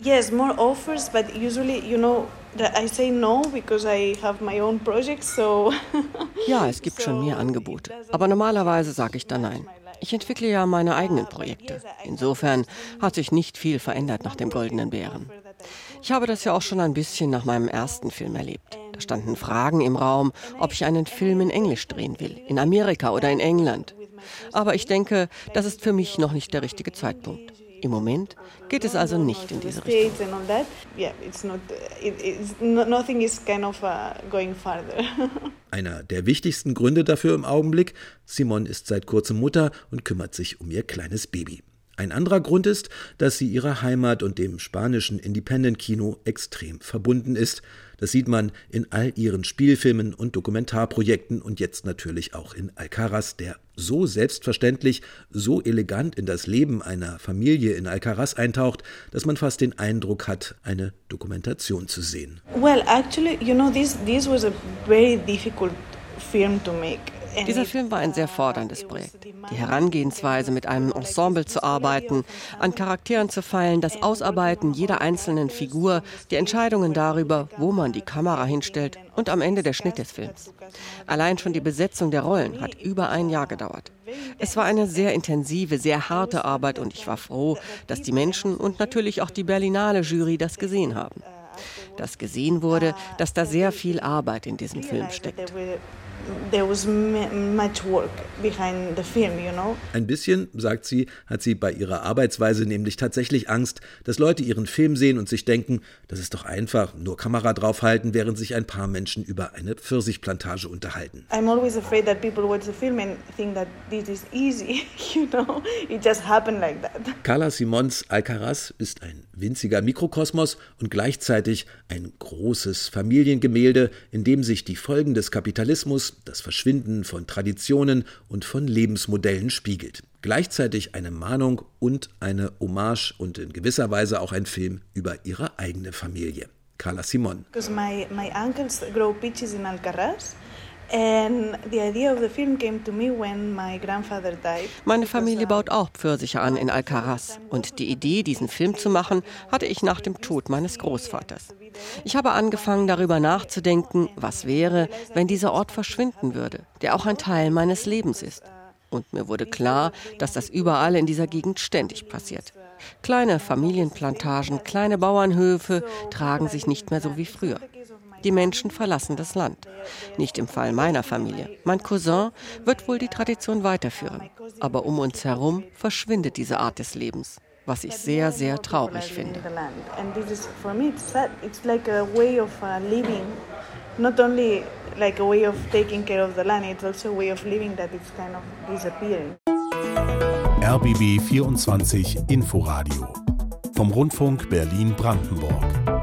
Yes, more offers, but usually, I say no because I have my own projects, so... Ja, es gibt schon mehr Angebote, aber normalerweise sage ich dann nein. Ich entwickle ja meine eigenen Projekte. Insofern hat sich nicht viel verändert nach dem Goldenen Bären. Ich habe das ja auch schon ein bisschen nach meinem ersten Film erlebt. Da standen Fragen im Raum, ob ich einen Film in Englisch drehen will, in Amerika oder in England. Aber ich denke, das ist für mich noch nicht der richtige Zeitpunkt. Im Moment geht es also nicht in diese Richtung. Einer der wichtigsten Gründe dafür im Augenblick: Simone ist seit kurzem Mutter und kümmert sich um ihr kleines Baby. Ein anderer Grund ist, dass sie ihrer Heimat und dem spanischen Independent-Kino extrem verbunden ist. Das sieht man in all ihren Spielfilmen und Dokumentarprojekten und jetzt natürlich auch in Alcaraz, der so selbstverständlich, so elegant in das Leben einer Familie in Alcaraz eintaucht, dass man fast den Eindruck hat, eine Dokumentation zu sehen. Well, actually, this was a very difficult film to make. Dieser Film war ein sehr forderndes Projekt. Die Herangehensweise, mit einem Ensemble zu arbeiten, an Charakteren zu feilen, das Ausarbeiten jeder einzelnen Figur, die Entscheidungen darüber, wo man die Kamera hinstellt und am Ende der Schnitt des Films. Allein schon die Besetzung der Rollen hat über ein Jahr gedauert. Es war eine sehr intensive, sehr harte Arbeit und ich war froh, dass die Menschen und natürlich auch die Berlinale Jury das gesehen haben. Dass gesehen wurde, dass da sehr viel Arbeit in diesem Film steckt. There was much work behind the film, Ein bisschen, sagt sie, hat sie bei ihrer Arbeitsweise nämlich tatsächlich Angst, dass Leute ihren Film sehen und sich denken, das ist doch einfach, nur Kamera draufhalten, während sich ein paar Menschen über eine Pfirsichplantage unterhalten. I'm always afraid that people watch the film and think that this is easy, it just happened like that. Carla Simons Alcaraz ist ein winziger Mikrokosmos und gleichzeitig ein großes Familiengemälde, in dem sich die Folgen des Kapitalismus, das Verschwinden von Traditionen und von Lebensmodellen spiegelt. Gleichzeitig eine Mahnung und eine Hommage und in gewisser Weise auch ein Film über ihre eigene Familie. Carla Simon. Because my uncles grow peaches in Alcaraz. And the idea of the film came to me when my grandfather died. Meine Familie baut auch Pfirsiche an in Alcaraz. Und die Idee, diesen Film zu machen, hatte ich nach dem Tod meines Großvaters. Ich habe angefangen, darüber nachzudenken, was wäre, wenn dieser Ort verschwinden würde, der auch ein Teil meines Lebens ist. Und mir wurde klar, dass das überall in dieser Gegend ständig passiert. Kleine Familienplantagen, kleine Bauernhöfe tragen sich nicht mehr so wie früher. Die Menschen verlassen das Land. Nicht im Fall meiner Familie. Mein Cousin wird wohl die Tradition weiterführen. Aber um uns herum verschwindet diese Art des Lebens, was ich sehr, sehr traurig finde. Not only like a way of taking care of the land, it's also a way of living that it's kind of disappearing. RBB 24 Inforadio vom Rundfunk Berlin-Brandenburg.